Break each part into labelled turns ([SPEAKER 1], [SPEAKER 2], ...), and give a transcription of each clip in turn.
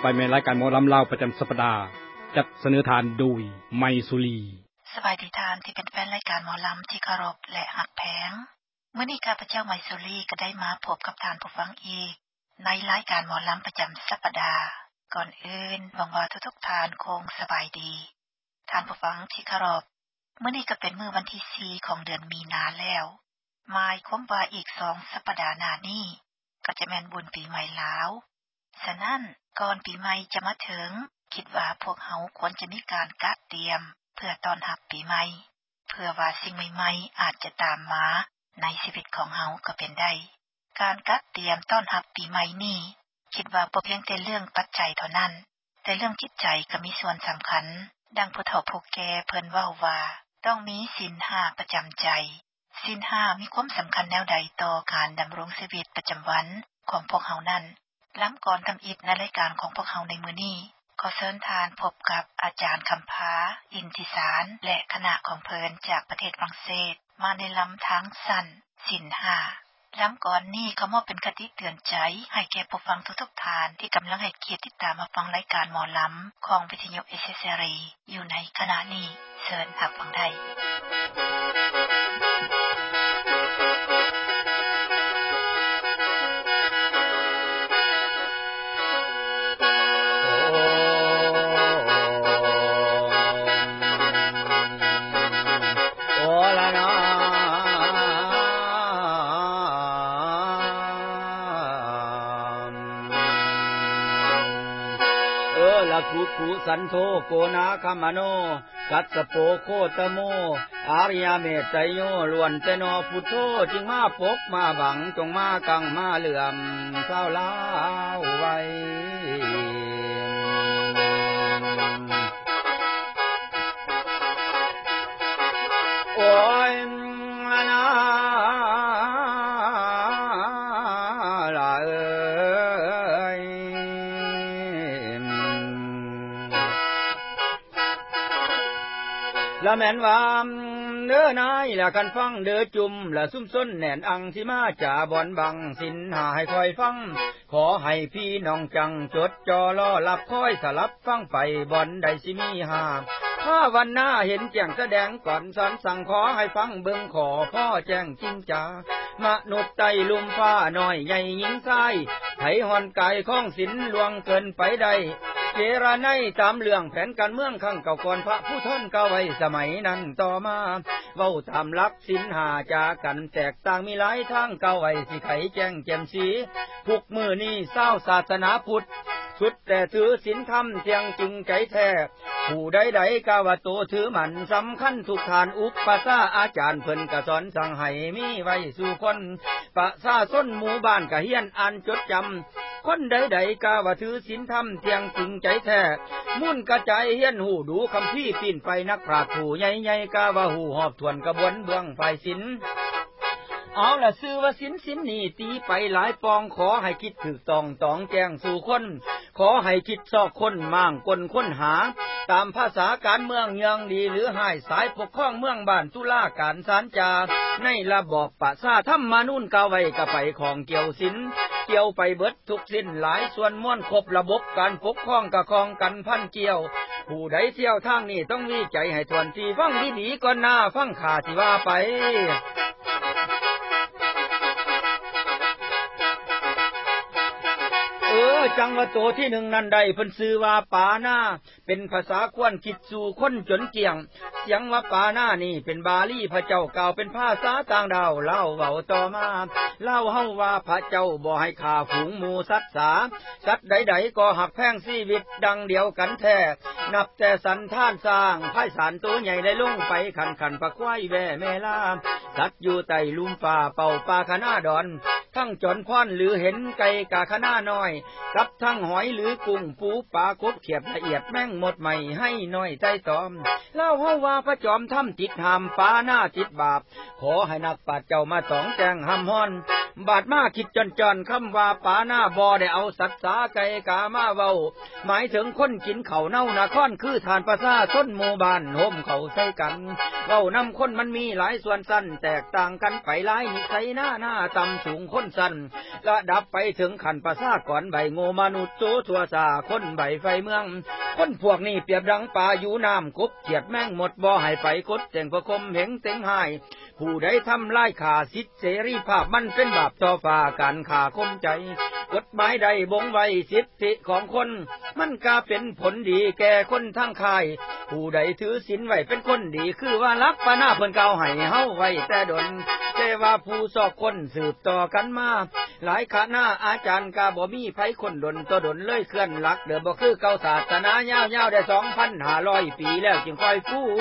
[SPEAKER 1] ไปในรายการหมอลำลาวประจำสัปดาห์จัดเสนอทานโดยไมสุรี
[SPEAKER 2] สบายดีทานที่เป็นแฟนรายการหมอลำที่เคารพและหักแพงมื้อนี้ข้าพเจ้าไมสุรีก็ได้มาพบกับท่านผู้ฟังอีกในรายการหมอลำประจำสัปดาห์ก่อนอื่นหวังว่าทุกๆท่านคงสบายดีท่านผู้ฟังที่เคารพมื้อนี้ก็เป็นมื้อวันที่4ของเดือนมีนาแล้วหมายความว่าอีก2สัปดาห์หน้านี้ก็จะแม่นบุญปีใหม่แล้วฉะนั้นก่อนปีใหม่จะมาถึงคิดว่าพวกเฮาควรจะมีการจัดเตรียมเพื่อต้อนรับปีใหม่เพื่อว่าสิ่งใหม่ๆอาจจะตามมาในชีวิตของเฮาก็เป็นได้การจัดเตรียมต้อนรับปีใหม่นี้คิดว่าบ่เพียงแต่เรื่องปัจจัยเท่านั้นแต่เรื่องจิตใจก็มีส่วนสำคัญดังผู้เฒ่าผู้แก่เพิ่นเว้าว่าต้องมีศีล5ประจำใจศีล5มีความสำคัญแนวใดต่อการดำรงชีวิตประจำวันของพวกเฮานั้นล้ำก่อนทำอิฐในรายการของพวกเฮาในมื้อนี้ขอเชิญทานพบกับอาจารย์คำพาอินทิสารและคณะของเพิ่นจากประเทศฝรั่งเศสมาในลำทางสั้นศีล5ล้ำก่อนนี้เขามอบเป็นคติเตือนใจให้แก่ผู้ฟังทุกๆทานที่กำลังให้เกียรติติดตามมาฟังรายการหมอลำของวิทยุ SSR อยู่ในขณะนี้เชิญรับฟังได้
[SPEAKER 3] กุสันโธโกนาคามโนกัสสโปโคตโมอาริยเมตไตโยล้วนแต่นอพุทโธจึงมาปกมาบังจงมากังมาเหลื่อมเศร้าลาวไว้โอ้ยละแม่นว่าเด้อนายละกันฟังเด้อจุ่มละซุ่มซ้นแน่นอังสิมาจ่าบ่อนบังสินหาให้คอยฟังขอให้พี่น้องจังจดจอรอรับคอยสลับฟังไปบ่อนใดสิมีหาถ้าวันหน้าเห็นแจ้งแสดงก่อนสอนสั่งขอให้ฟังเบิ่งขอพ่อแจ้งจริงจ๋ามนุษย์ไต้ลุ่มฟ้าน้อยใหญ่หญิงชายไผหอนกายของศิลลวงเกินไปได้เจรไนตามเรื่องแผนการเมืองข้างเก่าก่อนพระผู้ท่านเก่าไว้สมัยนั้นต่อมาเว้าตามหลักศีล5จากันแตกต่างมีหลายทางเก่าไว้สิไขแจ้งแจ่มสีทุกมื้อนี้ชาวศาสนาพุทธสุดแต่ถือศีลธรรมเที่ยงจริงใจแท้ผู้ใดๆก็ว่าโตถือมันสำคัญทุกทานอุปสาอาจารย์เพิ่นก็สอนสั่งให้มีไว้สู่คนประชาชนหมู่บ้านก็เฮียนอ่านจดจำคนใดๆก็ว่าถือศีลธรรมเที่ยงจริงใจแท้มุ่นกระจายเฮียนหูดูคำพี่ปีนไปนักปราชญ์ผู้ใหญ่ๆก็ว่าหูหอบทวนกระบวนเบื้องฝ่ายศีลเอาล่ะชื่อว่าศีลนี่ตีไปหลายปองขอให้คิดถูกต้องแจ้งสู่คนขอให้คิดซอกคนมั่างคนค้นหาตามภาษาการเมืองยังดีหรือให้สายปกครองเมืองบ้านตุลาการศาลจาในระบอบประชาธรรมนูญกาไว้ก็ไปของเกี่ยวศีลเกี่ยวไปเบิดทุกสิ้นหลายส่วนม่วนครบระบบการปกครองกะครองกันพันเกี่ยวผู้ใดเที่ยวทางนี้ต้องวิจัยให้ทวนที่ฟังดีๆก่อนหน้าฟังข่าสิว่าไปจังว่าโตที่1นั้นได้เพิ่นชื่อว่าปานาเป็นภาษาควนคิดสู่คนจนเกี่ยงเสียงว่าปานานี่เป็นบาลีพระเจ้ากล่าวเป็นภาษาต่างดาวเล่าเว้าต่อมาเล่าเฮาว่าพระเจ้าบ่ให้ฆ่าฝูงหมูสัตว์สัตว์ใดๆก็หักแพงชีวิตดังเดียวกันแท้นับแต่สันทานสร้างไพศาลตัวใหญ่ได้ลงไปขันปะควายแว่แม่ลาสัตว์อยู่ใต้ลุ่มฟ้าเป่าปาคณาดอนทั้งจนพรหรือเห็นไก่กาคณาน้อยกับทั้งหอยหรือกุ้งปูปลากบเขียบละเอียดแม่งหมดใหม่ให้น้อยใจตอมเล่าเฮาว่าพระจอมทำจิตหามปาหน้าจิตบาปขอให้นักปราชญ์เจ้ามาตองแจงห้ำฮ้อนบาดมาคิดจอนๆคำว่าปาหน้าบ่ได้เอาสัตว์สาไก่กามาเว้าหมายถึงคนกินข้าวเน่านครคือทานประชาชนหมู่บ้านห่มเขาใส่กันเว้านำคนมันมีหลายส่วนสั้นแตกต่างกันไปหลายนิสัยหน้าต่ำสูงคนสั้นระดับไปถึงขันประชากรใบโง่มนุษย์โจทัวซาคนใบไฟเมืองคนพวกนี้เปรียบดังปลาอยู่น้ำกบเขียดแมงหมดบ่ให้ไปกดเต็งประคมเหงเต็งหายผู้ใดทำลายขาสิทธิเสรีภาพมันเป็นบาปต่อฟ้าการขาคมใจกฎหมายใดบ่งไว้สิทธิของคนมันก็เป็นผลดีแก่คนทั้งคายผู้ใดถือศีลไว้เป็นคนดีคือว่ารักปานาเพิ่นเก่าให้เฮาไว้แต่ดนแต่ว่าผู้สอกคนสืบต่อกันมาหลายคณะอาจารย์ก็บ่มีไผคนดนต่อดนเลยเคลื่อนหลักเด้อบ่คือเก่าศาสนายาวๆได้ 2,500 ปีแล้วจึงค่อยฟู้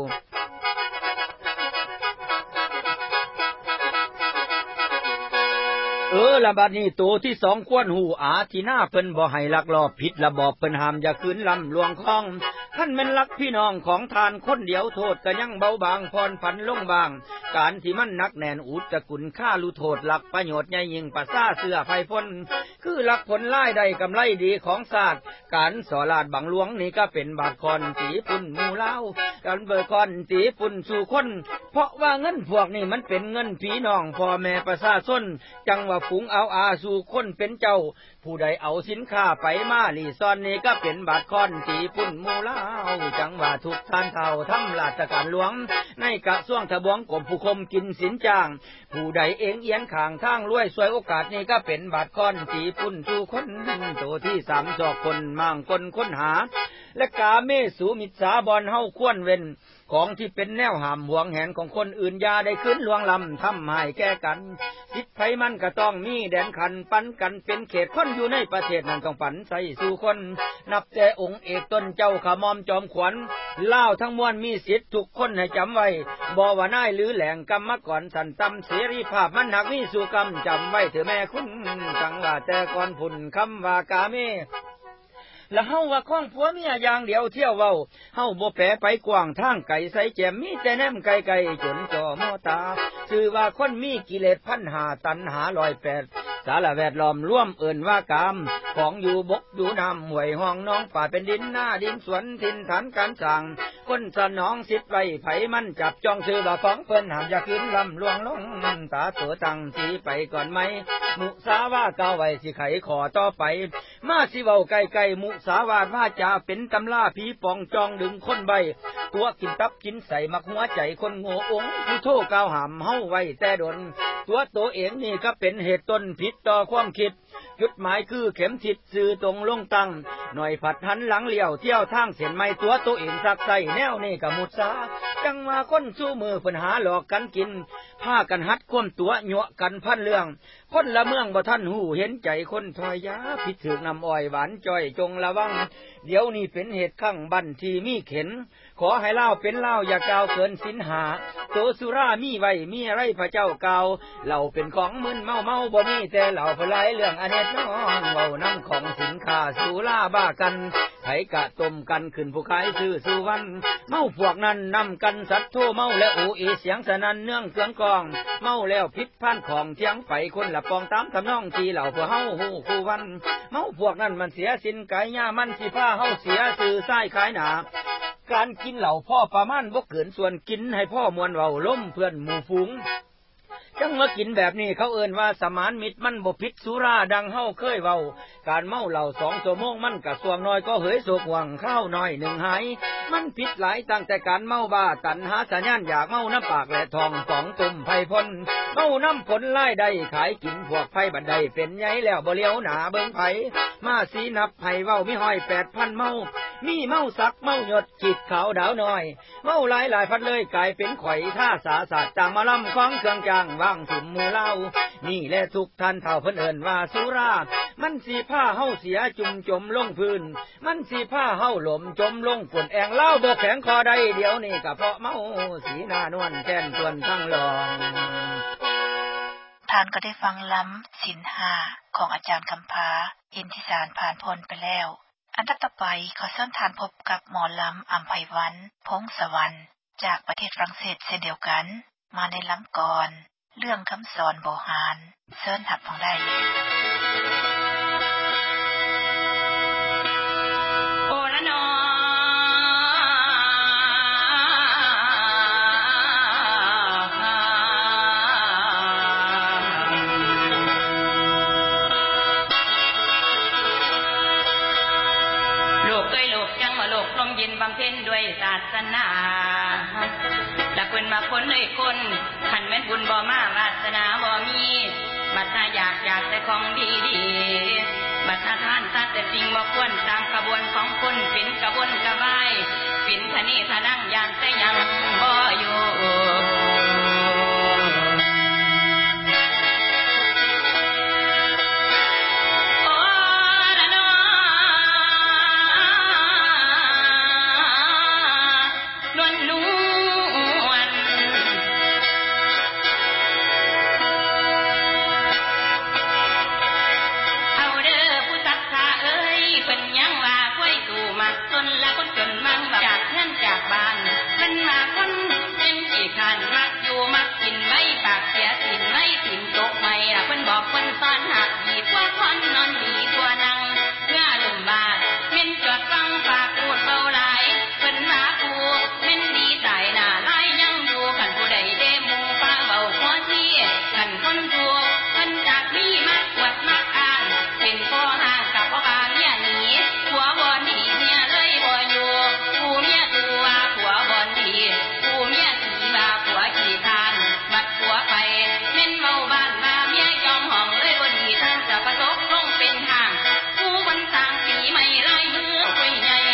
[SPEAKER 3] ละบัดนี้ตัวที่2ควรหูอาที่หน้าเพิ่นบ่ให้ลักลอบผิดระบอบเพิ่นห้ามอย่าคืนลำลวงคองท่านแม่นรักพี่น้องของทานคนเดียวโทษก็ยังเบาบางพรผันลงบางการที่มันนักแน่นอุดจะกุลค่าลุโทษหลักประโยชน์ใหญ่ยิ่งประสาเสื้อไฟพ้นคือหลักผลรายได้กำไรดีของศาสตร์การสอลาดบังหลวงนี่ก็เป็นบาทคอนตีปุ่นหมู่เล่าการเบิกคอนตีปุ่นสู่คนเพราะว่าเงินพวกนี้มันเป็นเงินพี่น้องพ่อแม่ประชาชนจังว่าฝูงเอาอาสู่คนเป็นเจ้าผู้ใดเอาสินค้าไปมาลีซ่อนนี่ก็เป็นบาทคอนตีปุ่นหมู่เล่าจังว่าทุกท่านเท่าทำราชการหลวงในกระทรวงทบวงกรมผู้คมกินสินจ้างผู้ใดเองเอียนข้างทางรวยสวยโอกาสนี้ก็เป็นบาทคอนตีปุ่นสู่คนตัวที่3จอกคนมั่งคนค้นหาและกาเมสุมิจฉาบอนเฮาควรเว้นของที่เป็นแนวห้ามหวงแหนของคนอื่นอย่าได้ขึ้นลวงล้ำทำให้แก่กันจิตไผมันก็ต้องมีแดนขันปันกันเป็นเขตคนอยู่ในประเทศนั้นต้องปันใส่สู่คนนับแต่องค์เอกต้นเจ้าขมอมจอมขวัญเล่าทั้งมวลมีสิทธิ์ทุกคนให้จำไว้บ่ว่านายหรือแหล่งกรรมก่อนสันตำเสรีภาพมันหักมีสู่กรรมจำไว้เถอะแม่คุณจังว่าแต่ก่อนพุ่นคำว่ากาเมแล้วเฮาว่าของผัวเมียอย่างเดียวเที่ยวเว้าเฮาบ่แปไปกว้างทางไก่ใส่แจ่มมีแต่แนมไกลๆจนจ่อมอตาชื่อว่าคนมีกิเลส1,500ตัณหา108สารแวดล้อมร่วมเอิ้นว่ากามของอยู่บกอยู่น้ำห้วยห้องน้องป่าเป็นดินหน้าดินสวนถิ่นฐานการสร้างคนสนองสิทธิ์ไว้ไผมันจับจ้องชื่อว่าของเพิ่นห้ามอย่าคืนลำลวงลงตาตัวตั้งสีไปก่อนไหมมุสาวาก้าวไว้สิไขขอต่อไปมาสิเว้าใกล้ๆมุสาวาทว่าจะเป็นตำราผีปองจองดึงคนใบตัวกินตับกินใส่มักหัวใจคนโง่องค์ผู้โทษกล่าวหามเฮาไว้แต่ดนตัวเองนี่ก็เป็นเหตุต้นผิดต่อความคิดจุดหมายคือเข็มทิศสื่อตรงลงตั้งหน่อยผัดหันหลังเลี้ยวเที่ยวทางเส้นไม้ตัวเองสักใส่แนวนี่ก็มุสาจังมาคนสู้มือปัญหาหลอกกันกินพากันหัดคว่ำตัวยั่วกันพันเรื่องคนละเมืองบ่ท่านหูเห็นใจคนถอยยาผิดถึกน้ำอ้อยหวานจ้อยจงระวังเดี๋ยวนี้เป็นเหตุข้างบันที่มีเข็นขอให้เล่าเป็นเล่าอย่ากล่าวเกินศีลหาโตสุรามีไว้มีอะไรพระเจ้ากล่าวเหล่าเป็นของมึนเมาบ่มีแต่เหล่าพลายเรื่องอเนจน้องเว้านำของสินค้าสุราบ้ากันไผกะต้มกันขึ้นผู้ขายซื้อสุวรรณเมาพวกนั้นนำกันสัตว์โทเมาและอูอีเสียงสนั่นเนื่องเครื่องกองเมาแล้วพิษพันของเทียงไปคนละปองตามทำนองที่เหล่าพวกเฮาฮู้คู่วันเมาพวกนั้นมันเสียสินกายญามันสิพาเฮาเสียสื่อซ้ายขายหนาการกินเหล่าพ่อประมาณบ่เกินส่วนกินให้พ่อมวลเว้าล้มเพื่อนหมู่ฝูงจังมากินแบบนี้เขาเอิ้นว่าสมานมิตรมันบ่ผิดสุราดังเฮาเคยเว้าการเมาเหล้า2 ชั่วโมงมันก็ส่วงน้อยก็เหยโศกหวังข้าวน้อย1หายมันผิดหลายตั้งแต่การเมาบ้าตัณหาสัญญาณอยากเมาน้ำปากและทอง2ตุ่มไผพลเมาน้ำผลรายได้ขายกินพวกไผบัดใดเป็นใหญ่แล้วบ่เลี้ยวหน้าเบิ่งไผมาสีนับไผเว้ามีห้อย 8,000 เมามีเมาสักเมาหยดจิตขาวดาวน้อยเมาหลายพันเลยกลายเป็นข่อยท่าสาสาจางมาลำของเครื่องจางวางถุ่มมือเล่านี่แหละทุกท่านเท่าเพิ่นเอิ้นว่าสุรามันสิพาเฮาเสียจุ่มจมลงพื้นมันสิพาเฮาหล่มจมลงฝนแองเล่าบ่แข็งคอใดเดี๋ยวนี้ก็เพราะเมาสีหน้านวลแก้นส่วนทั้งหลอง
[SPEAKER 2] ท่านก็ได้ฟังล้ำศีล5ของอาจารย์คำพาอินทิสารผ่านพ้นไปแล้วอันต่อไปขอเชิญท่านพบกับหมอล้ำอัมไพวันพงษ์สวรรค์จากประเทศฝรั่งเศสเช่นเดียวกันมาในล้ำก่อนเรื่องคำสอนบ่หานเชิญหับฟังได้
[SPEAKER 4] โอละนอเย็นบำเพ็ญด้วยศาสนาและเพิ่นมาคนเลยคนขันแม่นบุญบ่มาวาสนาบ่มีบัดถ้าอยากแต่ของดีๆบัดถ้าทานซะแต่สิ่งบ่ควรตามกระบวนของคนเป็นกระวนกระวายเป็นทะเนทะนั่งยานแต่ยังบ่อยู่คนซ้อนหักดีกว่าคนนอนดีกว่านั่งง่าลุ่มบาดเม่นจอดฟังฝากพูดเบาหลายเพิ่นมาพูดเม่นดีตายหน้าลายยังอยู่ขันผู้ใดเดมูฟ้าเบาหัวที่ขันคนถูกเพิ่นจากมีมักกวดมักอ่านเป็นพ่อห่างกับพ่อบาเมียหนีผัวบ่หนีเมียเลยบ่อยู่ผู้เมียตัวผัวบ่หนีผู้เมียสีบาผัวขี้ทานบัดผัวไปเม่นเมาบ้านมาเมียยอมห้องเลยบ่ดีทางจะประสบลงเป็นทางผู้คนต่างสีไม่ลายมือคุยใหญ่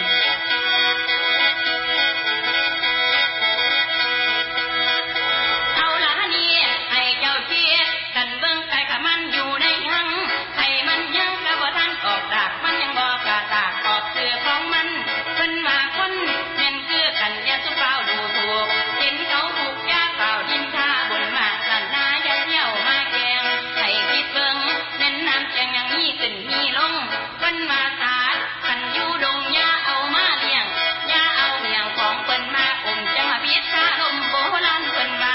[SPEAKER 4] เอาละนี่ให้เจ้าเชี่ยกันเบิ่งไก่ขมันอยู่ในหังให้มันยังกระบ่ทันออกดากมันยังบ่กะตากออกเสื้อของมันเพิ่นมาคนแม่นคือกันอย่าสุเฝ้าดูถูกเห็นเขาถูกยาเฝ้าดินทาบนมาสันนาอย่าเที่ยวมาแกงให้คิดเบิ่งแม่นน้ำจังยังมีขึ้นมีลงเพิ่นมาสาดคันอยู่ดงอย่าเอามาเลี้ยงอย่าเอาเลี้ยงของเพิ่นมาอมจังมาพิษคาลมโบราณเพิ่นว่า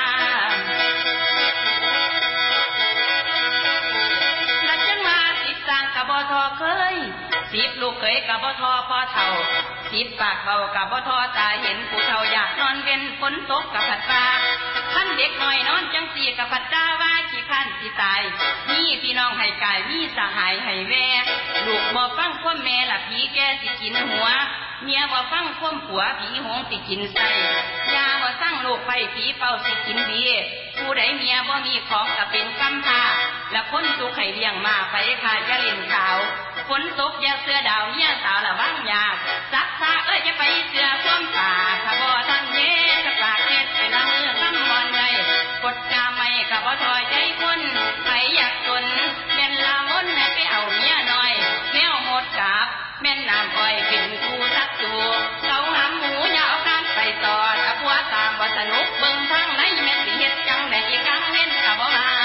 [SPEAKER 4] และจังว่าสิสร้างกะบ่ทอเคย10ลูกเคยกะบ่ทอพอเฒ่า10ปากเบากะบ่ทอตาเห็นผู้เฒ่าอยากนอนเว้นฝนตกกะผัดฟ้าคันเด็กน้อยนอนจังซี่กะผัดจ้าว่าขี้คันสิตายมีพี่น้องให้กายมีสหายให้แวลูกบ่ฟังความแม่ล่ะผีแก่สิกินหัวเมียบ่ฟังความผัวผีหงสิกินไส้ยาบ่สั่งลูกไฟผีเป่าสิกินดีผู้ใดเมียบ่มีของก็เป็นกำพร้าและคนสุขให้เลี้ยงมาไปค่ะอย่าเล่นขาวฝนตกอย่าเสื้อดาวเมียสาวละวางยาซักผ้าจะไปเสื้อความป่าถ้าบ่ทันเย็นจะปากเฮ็ดเป็นละมือคำบอนใหญ่กดกาไม่ก็บ่ถอยใจคนใครอยากจนแม่นละมนให้ไปเอาเมียน้อยแมวหมดกาบแม่นน้ำอ้อยเป็นผู้ทักจูเขาหามหมูอย่าเอาข้ามไปตอดผัวตามบ่สนุกเบิ่งทางไหนแม่นสิเฮ็ดจังได้อีกครั้งเล่นก็บ่มา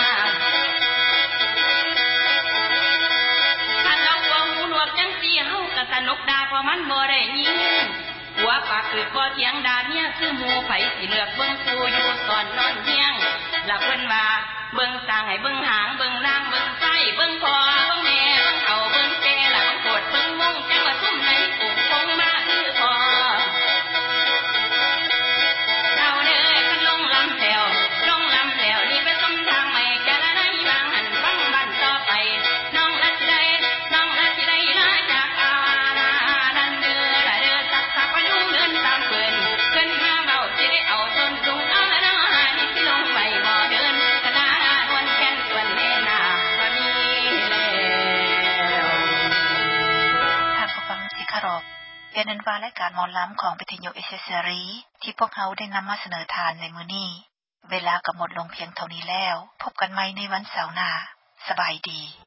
[SPEAKER 4] จังสิเฮาก็สนุกดาเพราะมันบ่ได้ยินหัวปากคือบ่เถียงดาเมียคือหมู่ไผสิเลือกเบิ่งผู้อยู่ก่อนนอนเที่ยงละเพิ่นว่าเบิ่งสร้างให้เบิ่งหางเบิ่งนางเบิ่งไส้เบิ่งพ่อเบิ่งแม่เบิ่งเอาเบิ่งแก่ละโคตรเบิ่งวงจังว่าซุ่มไหนปุกคงมาคือพ่อเอาเด้อคันลงลำแล้วนี่ไปสมทางใหม่จะละได้บางหันฟังบ้านต่อไปน้องละสิได้ลาจากอาดันเด้อละเด้อสักไปดูเงินตามเพิ่นขึ้นมาเบาสิได้เอาจนสูงเอาละน้อหานี่สิลงไปบ่เดินคณะนวลแค้นส่วนแน่นาบ่มีแล้ว
[SPEAKER 2] ท่านผู้ฟังที่เคารพเป็นนั้นว่ารายการหมอลำของวิทยุเอเสรีที่พวกเขาได้นำมาเสนอทานในมื้อนี้เวลาก็หมดลงเพียงเท่านี้แล้วพบกันใหม่ในวันเสาร์หน้าสบายดี